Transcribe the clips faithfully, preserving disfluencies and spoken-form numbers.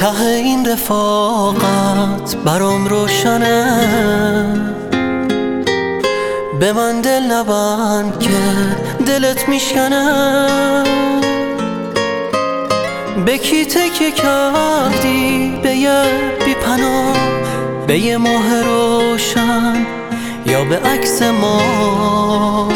ته این رفاقت برام روشنه، به من دل نبند که دلت میشکنه. به کی تکیه کردی؟ به یه بی پناه، به یه ماه روشن یا به عکس ما؟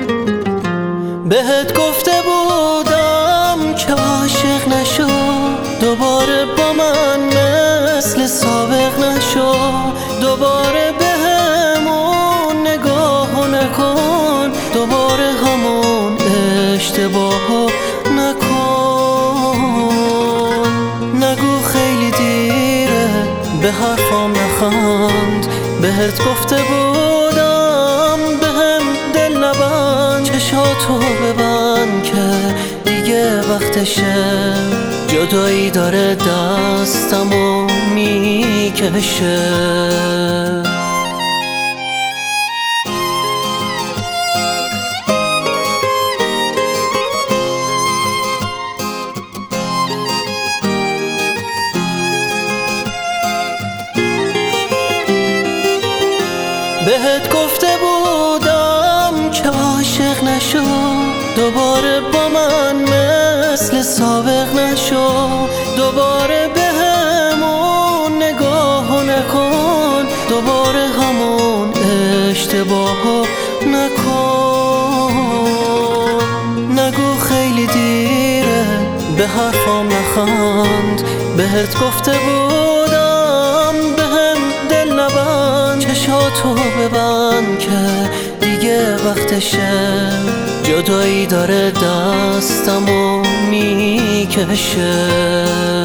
بهت گفته بودم که عاشق نشو، دوباره با من مثل سابق نشو، دوباره به همون نگاه نکن، دوباره همون اشتباه نکن. نگو خیلی دیره، به حرفام نخند، بهت گفته بودم بهم دل نبند. چشاتو ببند که دیگه وقتشه، جدایی داره دستمو میکشه. بهت گفته بودم که عاشق نشو، دوباره با من مثل سابق نشو، دوباره به همون نگاه نکن، دوباره همون اشتباه نکن. نگو خیلی دیره، به حرفام نخند، بهت گفته بودم بهم دل نبند. چشاتو ببند که دیگه وقتشه، جدایی داره دستمو میکشه.